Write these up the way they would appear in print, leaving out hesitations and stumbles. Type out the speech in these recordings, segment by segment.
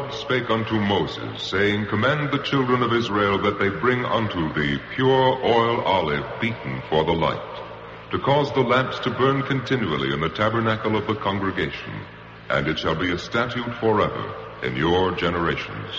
God spake unto Moses, saying, Command the children of Israel that they bring unto thee pure oil olive beaten for the light, to cause the lamps to burn continually in the tabernacle of the congregation, and it shall be a statute forever in your generations.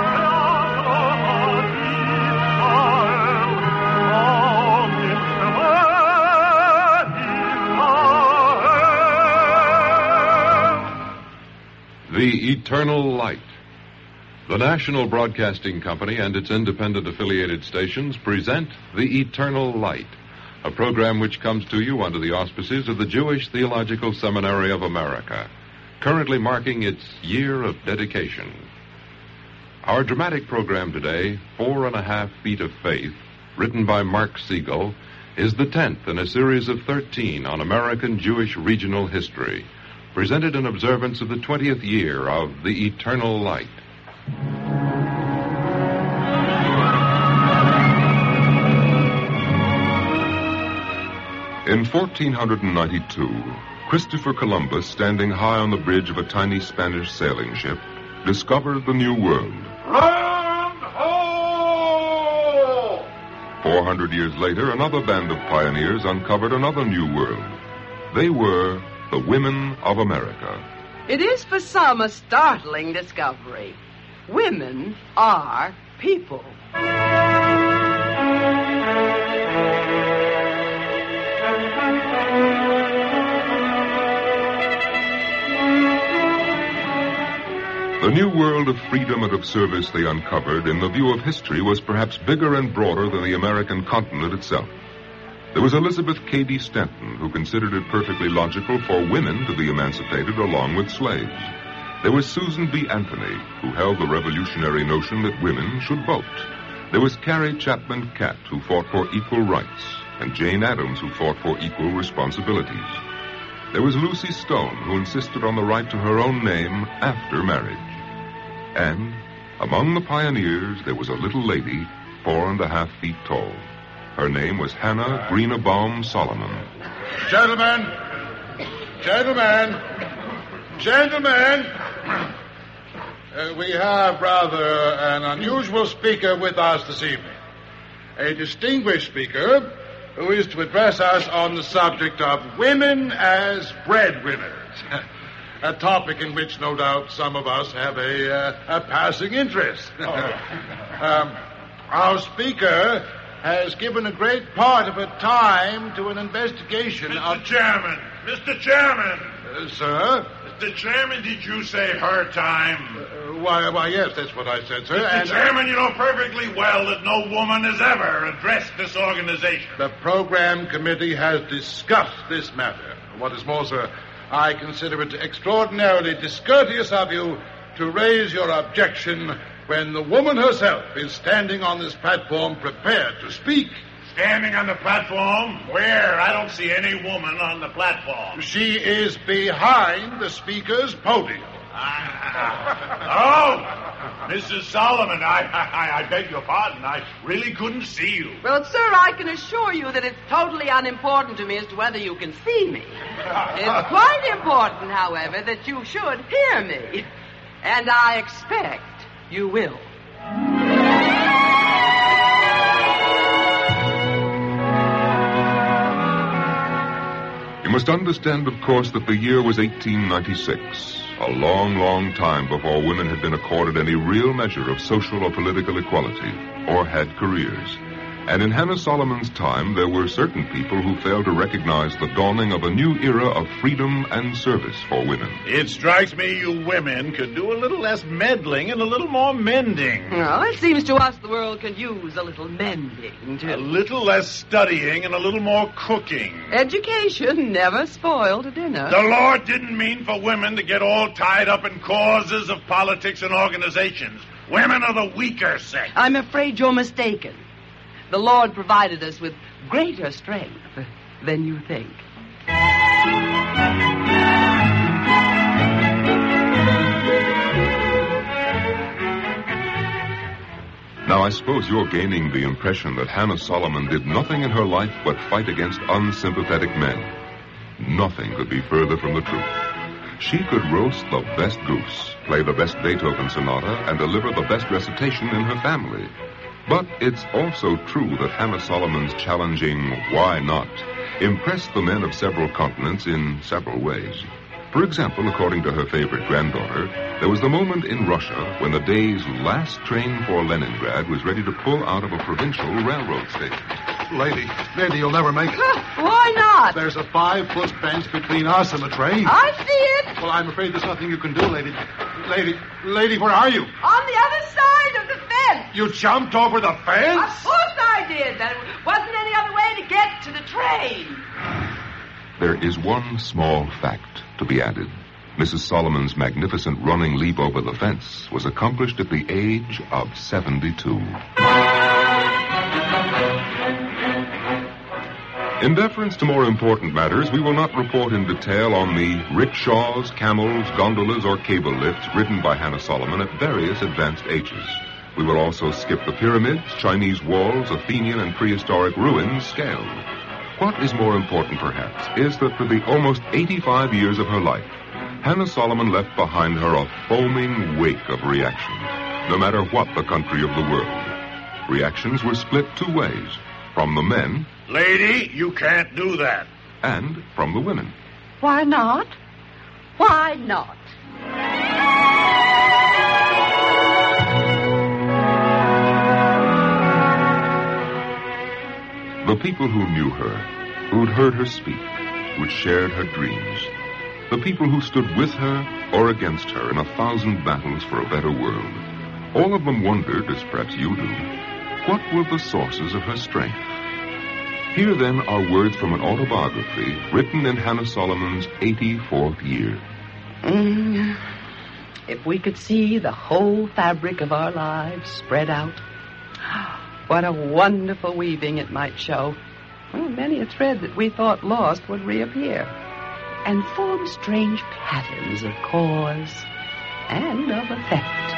The Eternal Light. The National Broadcasting Company and its independent affiliated stations present The Eternal Light, a program which comes to you under the auspices of the Jewish Theological Seminary of America, currently marking its year of dedication. Our dramatic program today, 4.5 Feet of Faith, written by Mark Siegel, is the 10th in a series of 13 on American Jewish regional history, presented in observance of the 20th year of the Eternal Light. In 1492, Christopher Columbus, standing high on the bridge of a tiny Spanish sailing ship, discovered the New World. Land ho! 400 years later, another band of pioneers uncovered another New World. They were the women of America. It is for some a startling discovery. Women are people. The new world of freedom and of service they uncovered, in the view of history, was perhaps bigger and broader than the American continent itself. There was Elizabeth Cady Stanton, who considered it perfectly logical for women to be emancipated along with slaves. There was Susan B. Anthony, who held the revolutionary notion that women should vote. There was Carrie Chapman Catt, who fought for equal rights, and Jane Addams, who fought for equal responsibilities. There was Lucy Stone, who insisted on the right to her own name after marriage. And among the pioneers, there was a little lady, 4.5 feet tall. Her name was Hannah Greenebaum Solomon. Gentlemen! We have rather an unusual speaker with us this evening. A distinguished speaker who is to address us on the subject of women as breadwinners. A topic in which, no doubt, some of us have a passing interest. Our speaker has given a great part of her time to an investigation of... Mr. Chairman! Sir? Mr. Chairman, did you say her time? Why, yes, that's what I said, sir. Mr. Chairman, you know perfectly well that no woman has ever addressed this organization. The program committee has discussed this matter. What is more, sir, I consider it extraordinarily discourteous of you to raise your objection when the woman herself is standing on this platform prepared to speak. Standing on the platform? Where? I don't see any woman on the platform. She is behind the speaker's podium. Oh, Mrs. Solomon, I beg your pardon. I really couldn't see you. Well, sir, I can assure you that it's totally unimportant to me as to whether you can see me. It's quite important, however, that you should hear me. And I expect you will. You must understand, of course, that the year was 1896, a long, long time before women had been accorded any real measure of social or political equality, or had careers. And in Hannah Solomon's time, there were certain people who failed to recognize the dawning of a new era of freedom and service for women. It strikes me you women could do a little less meddling and a little more mending. Well, it seems to us the world could use a little mending, too. A little less studying and a little more cooking. Education never spoiled a dinner. The Lord didn't mean for women to get all tied up in causes of politics and organizations. Women are the weaker sex. I'm afraid you're mistaken. The Lord provided us with greater strength than you think. Now, I suppose you're gaining the impression that Hannah Solomon did nothing in her life but fight against unsympathetic men. Nothing could be further from the truth. She could roast the best goose, play the best Beethoven sonata and deliver the best recitation in her family. But it's also true that Hannah Solomon's challenging "why not" impressed the men of several continents in several ways. For example, according to her favorite granddaughter, there was the moment in Russia when the day's last train for Leningrad was ready to pull out of a provincial railroad station. Lady, you'll never make it. Why not? There's a 5-foot fence between us and the train. I see it. Well, I'm afraid there's nothing you can do, lady. Lady, where are you? On the other side of the fence. You jumped over the fence? Of course I did. There wasn't any other way to get to the train. There is one small fact to be added. Mrs. Solomon's magnificent running leap over the fence was accomplished at the age of 72. In deference to more important matters, we will not report in detail on the rickshaws, camels, gondolas, or cable lifts ridden by Hannah Solomon at various advanced ages. We will also skip the pyramids, Chinese walls, Athenian and prehistoric ruins scaled. What is more important, perhaps, is that for the almost 85 years of her life, Hannah Solomon left behind her a foaming wake of reactions, no matter what the country of the world. Reactions were split two ways, from the men... Lady, you can't do that. ...and from the women. Why not? Why not? The people who knew her, who'd heard her speak, who'd shared her dreams, the people who stood with her or against her in 1,000 battles for a better world, all of them wondered, as perhaps you do, what were the sources of her strength? Here, then, are words from an autobiography written in Hannah Solomon's 84th year. If we could see the whole fabric of our lives spread out, what a wonderful weaving it might show. Well, many a thread that we thought lost would reappear and form strange patterns of cause and of effect.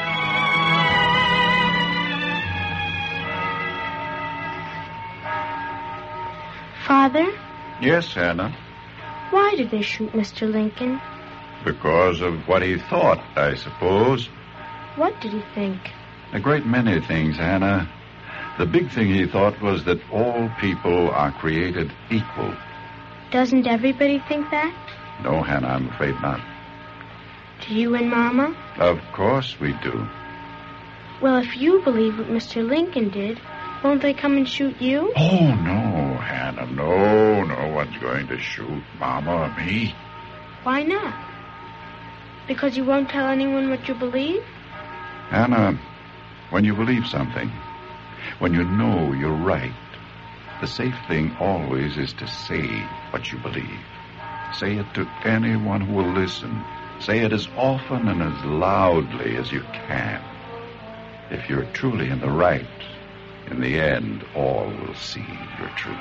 Father? Yes, Hannah. Why did they shoot Mr. Lincoln? Because of what he thought, I suppose. What did he think? A great many things, Hannah. The big thing he thought was that all people are created equal. Doesn't everybody think that? No, Hannah, I'm afraid not. Do you and Mama? Of course we do. Well, if you believe what Mr. Lincoln did, won't they come and shoot you? Oh, no, Hannah, no. No one's going to shoot Mama or me. Why not? Because you won't tell anyone what you believe? Hannah, when you believe something, when you know you're right, the safe thing always is to say what you believe. Say it to anyone who will listen. Say it as often and as loudly as you can. If you're truly in the right, in the end, all will see your truth.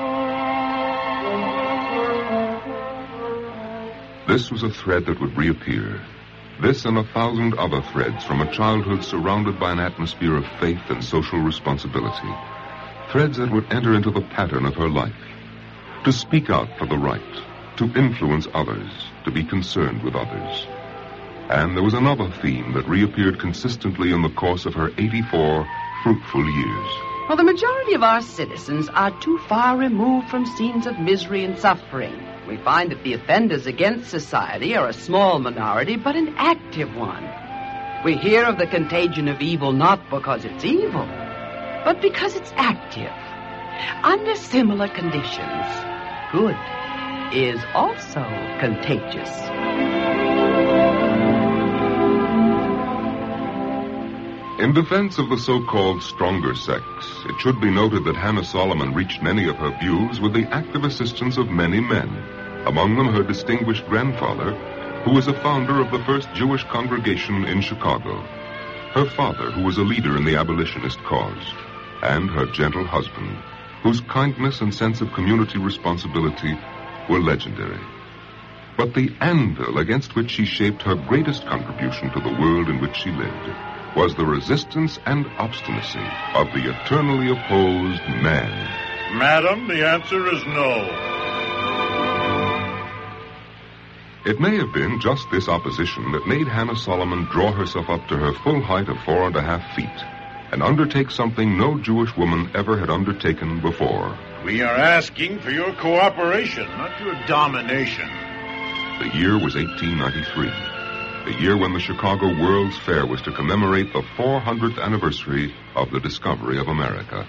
This was a thread that would reappear. This and 1,000 other threads from a childhood surrounded by an atmosphere of faith and social responsibility. Threads that would enter into the pattern of her life. To speak out for the right, to influence others, to be concerned with others. And there was another theme that reappeared consistently in the course of her 84 fruitful years. Well, the majority of our citizens are too far removed from scenes of misery and suffering. We find that the offenders against society are a small minority, but an active one. We hear of the contagion of evil not because it's evil, but because it's active. Under similar conditions, good is also contagious. In defense of the so-called stronger sex, it should be noted that Hannah Solomon reached many of her views with the active assistance of many men, among them her distinguished grandfather, who was a founder of the first Jewish congregation in Chicago, her father, who was a leader in the abolitionist cause, and her gentle husband, whose kindness and sense of community responsibility were legendary. But the anvil against which she shaped her greatest contribution to the world in which she lived was the resistance and obstinacy of the eternally opposed man. Madam, the answer is no. It may have been just this opposition that made Hannah Solomon draw herself up to her full height of 4.5 feet and undertake something no Jewish woman ever had undertaken before. We are asking for your cooperation, not your domination. The year was 1893, the year when the Chicago World's Fair was to commemorate the 400th anniversary of the discovery of America.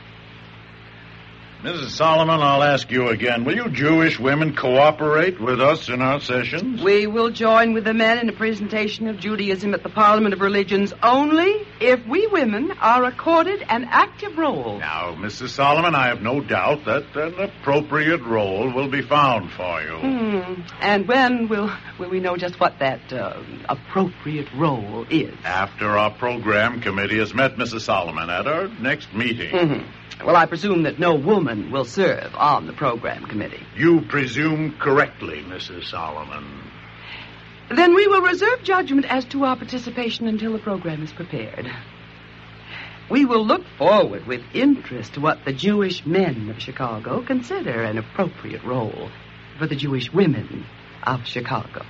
Mrs. Solomon, I'll ask you again. Will you Jewish women cooperate with us in our sessions? We will join with the men in a presentation of Judaism at the Parliament of Religions only if we women are accorded an active role. Now, Mrs. Solomon, I have no doubt that an appropriate role will be found for you. And when will we know just what that appropriate role is? After our program committee has met, Mrs. Solomon, at our next meeting. Well, I presume that no woman will serve on the program committee. You presume correctly, Mrs. Solomon. Then we will reserve judgment as to our participation until the program is prepared. We will look forward with interest to what the Jewish men of Chicago consider an appropriate role for the Jewish women of Chicago.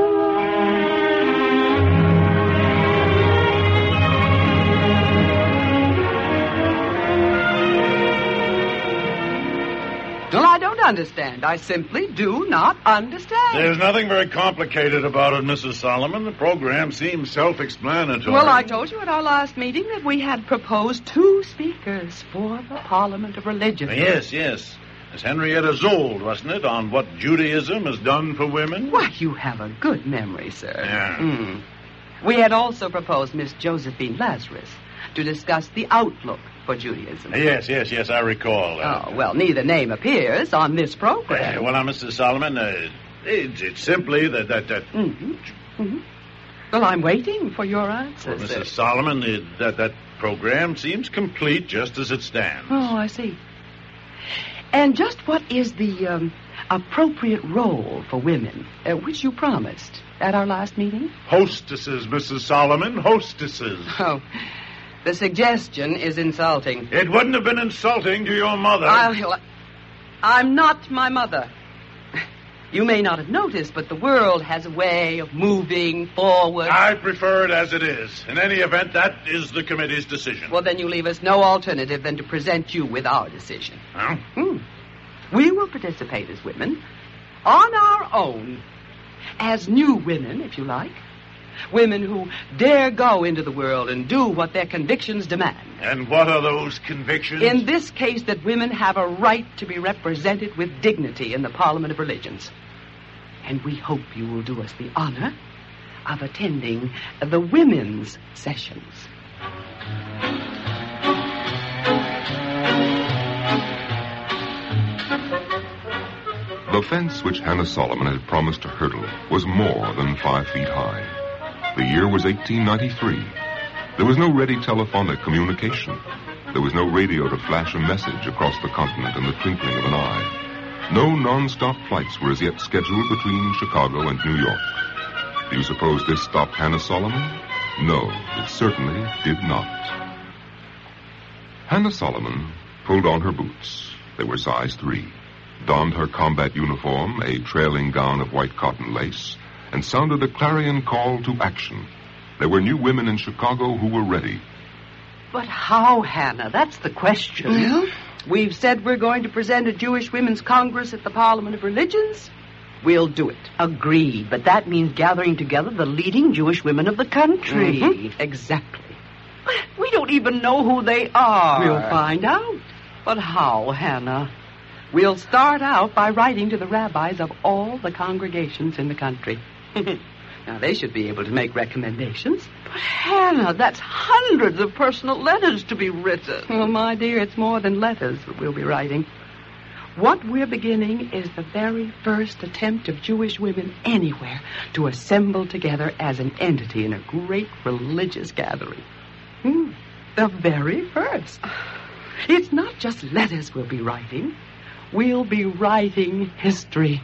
Well, I don't understand. I simply do not understand. There's nothing very complicated about it, Mrs. Solomon. The program seems self-explanatory. Well, I told you at our last meeting that we had proposed 2 speakers for the Parliament of Religions. Yes. Miss Henrietta Zold, wasn't it, on what Judaism has done for women? Why, you have a good memory, sir. Yeah. We had also proposed Miss Josephine Lazarus to discuss the outlook for Judaism. Yes, I recall that. Oh, well, neither name appears on this program. Well, now, Mrs. Solomon, it's simply that... Well, I'm waiting for your answer, Well, sir. Mrs. Solomon, that program seems complete just as it stands. Oh, I see. And just what is the appropriate role for women, which you promised at our last meeting? Hostesses, Mrs. Solomon, hostesses. Oh, the suggestion is insulting. It wouldn't have been insulting to your mother. I'm not my mother. You may not have noticed, but the world has a way of moving forward. I prefer it as it is. In any event, that is the committee's decision. Well, then you leave us no alternative than to present you with our decision. Huh? We will participate as women, on our own, as new women, if you like. Women who dare go into the world and do what their convictions demand. And what are those convictions? In this case, that women have a right to be represented with dignity in the Parliament of Religions. And we hope you will do us the honor of attending the women's sessions. The fence which Hannah Solomon had promised to hurdle was more than 5 feet high. The year was 1893. There was no ready telephonic communication. There was no radio to flash a message across the continent in the twinkling of an eye. No non-stop flights were as yet scheduled between Chicago and New York. Do you suppose this stopped Hannah Solomon? No, it certainly did not. Hannah Solomon pulled on her boots. They were size 3. Donned her combat uniform, a trailing gown of white cotton lace, and sounded a clarion call to action. There were new women in Chicago who were ready. But how, Hannah? That's the question. Well? We've said we're going to present a Jewish Women's Congress at the Parliament of Religions. We'll do it. Agreed, but that means gathering together the leading Jewish women of the country. Exactly. We don't even know who they are. We'll find out. But how, Hannah? We'll start out by writing to the rabbis of all the congregations in the country. Now, they should be able to make recommendations. But, Hannah, that's hundreds of personal letters to be written. Well, my dear, it's more than letters that we'll be writing. What we're beginning is the very first attempt of Jewish women anywhere to assemble together as an entity in a great religious gathering. The very first. It's not just letters we'll be writing. We'll be writing history.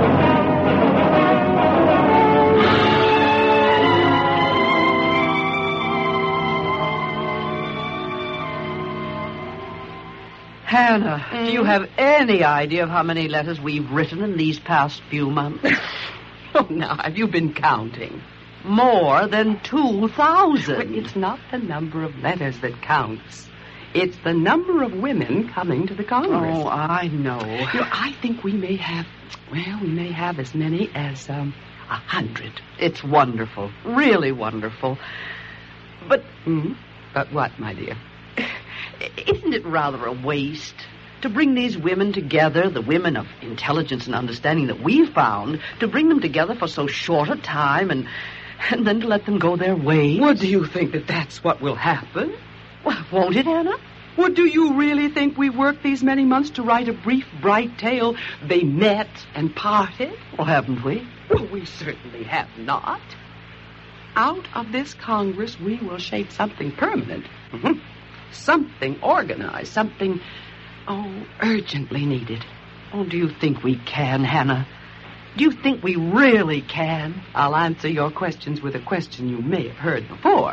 Hannah, do you have any idea of how many letters we've written in these past few months? Oh, now, have you been counting? More than 2,000. But it's not the number of letters that counts. It's the number of women coming to the Congress. Oh, I know. I think we may have as many as 100. It's wonderful. Really wonderful. But But what, my dear? isn't it rather a waste to bring these women together, the women of intelligence and understanding that we've found, to bring them together for so short a time and then to let them go their ways? Well, do you think that that's what will happen? Well, won't it, Anna? Well, do you really think we worked these many months to write a brief, bright tale? They met and parted? Well, haven't we? Well, we certainly have not. Out of this Congress, we will shape something permanent. Mm-hmm. Something organized, something, urgently needed. Oh, do you think we can, Hannah? Do you think we really can? I'll answer your questions with a question you may have heard before.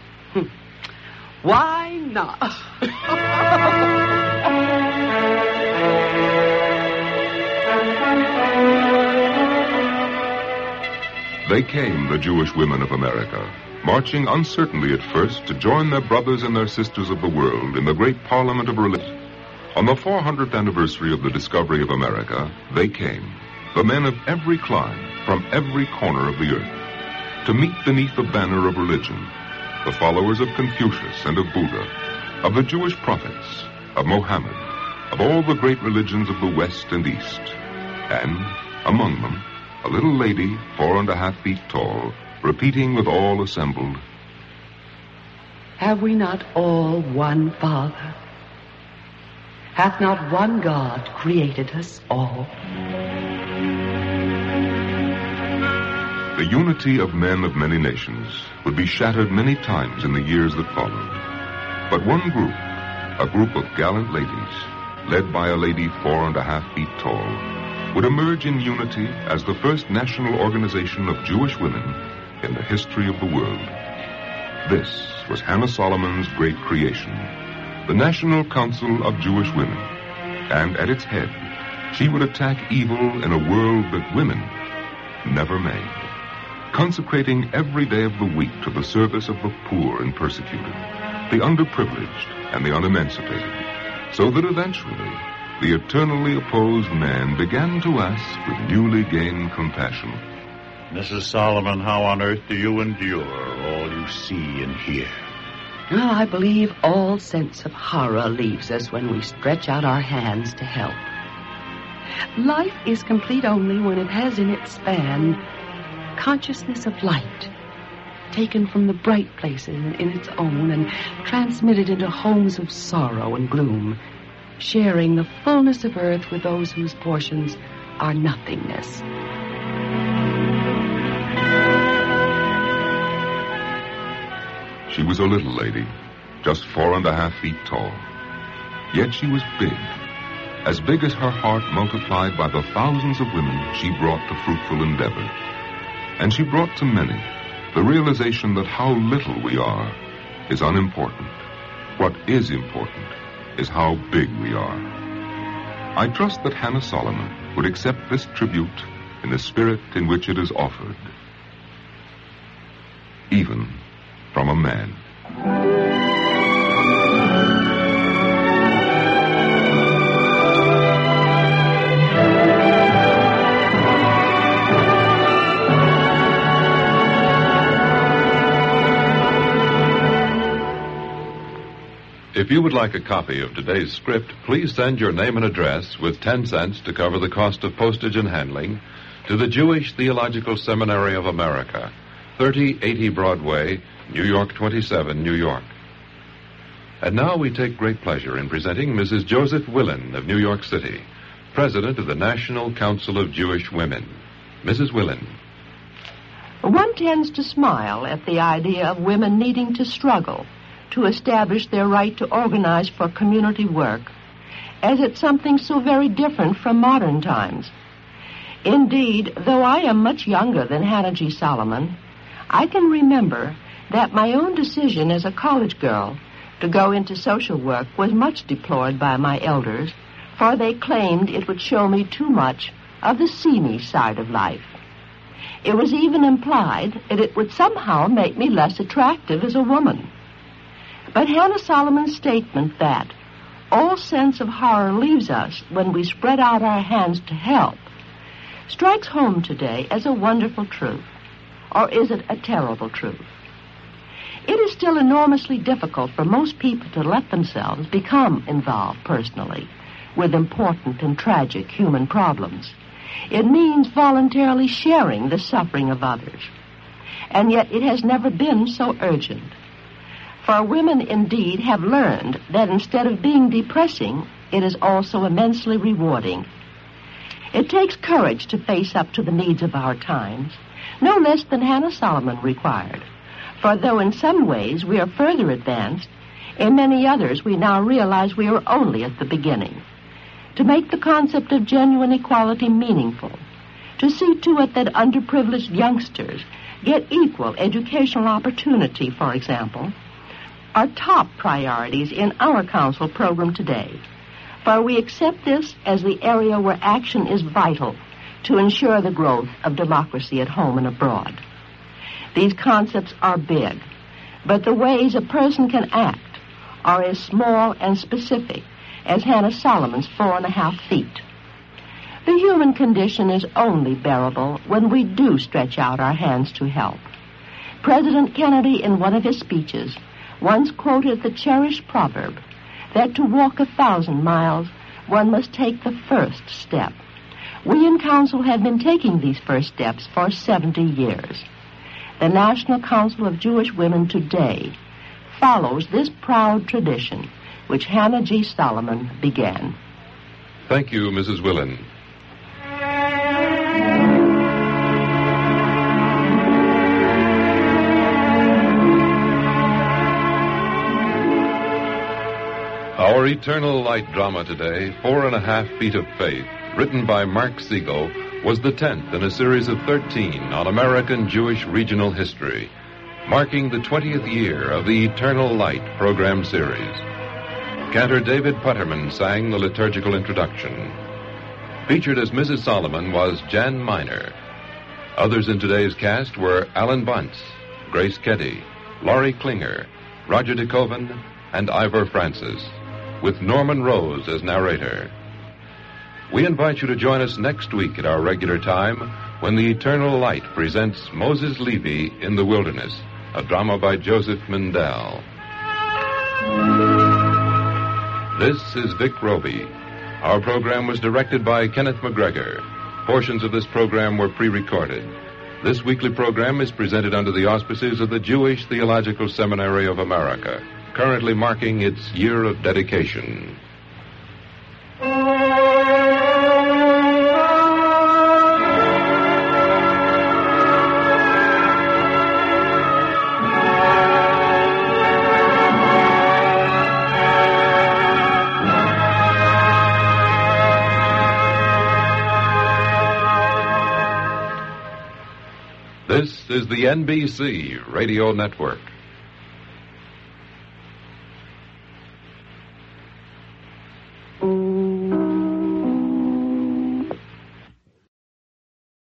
Why not? They came, the Jewish women of America, marching uncertainly at first to join their brothers and their sisters of the world in the great Parliament of Religion. On the 400th anniversary of the discovery of America, they came, the men of every clime, from every corner of the earth, to meet beneath the banner of religion, the followers of Confucius and of Buddha, of the Jewish prophets, of Mohammed, of all the great religions of the West and East, and, among them, a little lady, 4.5 feet tall, repeating with all assembled, Have we not all one Father? Hath not one God created us all? The unity of men of many nations would be shattered many times in the years that followed. But one group, a group of gallant ladies, led by a lady 4.5 feet tall, would emerge in unity as the first national organization of Jewish women in the history of the world. This was Hannah Solomon's great creation, the National Council of Jewish Women, and at its head, she would attack evil in a world that women never made, consecrating every day of the week to the service of the poor and persecuted, the underprivileged and the unemancipated, so that eventually the eternally opposed man began to ask with newly gained compassion, Mrs. Solomon, how on earth do you endure all you see and hear? Well, I believe all sense of horror leaves us when we stretch out our hands to help. Life is complete only when it has in its span consciousness of light, taken from the bright places in its own and transmitted into homes of sorrow and gloom, sharing the fullness of earth with those whose portions are nothingness. She was a little lady, just 4.5 feet tall. Yet she was big, as big as her heart multiplied by the thousands of women she brought to fruitful endeavor. And she brought to many the realization that how little we are is unimportant. What is important is how big we are. I trust that Hannah Solomon would accept this tribute in the spirit in which it is offered, even from a man. If you would like a copy of today's script, please send your name and address with 10 cents to cover the cost of postage and handling to the Jewish Theological Seminary of America, 3080 Broadway, New York 27, New York. And now we take great pleasure in presenting Mrs. Joseph Willen of New York City, President of the National Council of Jewish Women. Mrs. Willen. One tends to smile at the idea of women needing to struggle to establish their right to organize for community work, as it's something so very different from modern times. Indeed, though I am much younger than Hannah G. Solomon, I can remember that my own decision as a college girl to go into social work was much deplored by my elders, for they claimed it would show me too much of the seamy side of life. It was even implied that it would somehow make me less attractive as a woman. But Hannah Solomon's statement that all sense of horror leaves us when we spread out our hands to help strikes home today as a wonderful truth. Or is it a terrible truth? It is still enormously difficult for most people to let themselves become involved personally with important and tragic human problems. It means voluntarily sharing the suffering of others. And yet it has never been so urgent. For women indeed have learned that instead of being depressing, it is also immensely rewarding. It takes courage to face up to the needs of our times, no less than Hannah Solomon required. For though in some ways we are further advanced, in many others we now realize we are only at the beginning. To make the concept of genuine equality meaningful, to see to it that underprivileged youngsters get equal educational opportunity, for example, are top priorities in our council program today. For we accept this as the area where action is vital to ensure the growth of democracy at home and abroad. These concepts are big, but the ways a person can act are as small and specific as Hannah Solomon's 4.5 feet. The human condition is only bearable when we do stretch out our hands to help. President Kennedy, in one of his speeches, once quoted the cherished proverb that to walk 1,000 miles, one must take the first step. We in Council have been taking these first steps for 70 years. The National Council of Jewish Women today follows this proud tradition which Hannah G. Solomon began. Thank you, Mrs. Willen. Our Eternal Light drama today, 4.5 Feet of Faith, written by Mark Siegel, was the 10th in a series of 13 on American Jewish regional history, marking the 20th year of the Eternal Light program series. Cantor David Putterman sang the liturgical introduction. Featured as Mrs. Solomon was Jan Miner. Others in today's cast were Alan Bunce, Grace Keddy, Laurie Klinger, Roger DeKoven, and Ivor Francis, with Norman Rose as narrator. We invite you to join us next week at our regular time when the Eternal Light presents Moses Levy in the Wilderness, a drama by Joseph Mindell. This is Vic Roby. Our program was directed by Kenneth McGregor. Portions of this program were pre-recorded. This weekly program is presented under the auspices of the Jewish Theological Seminary of America, currently marking its year of dedication. This is the NBC Radio Network.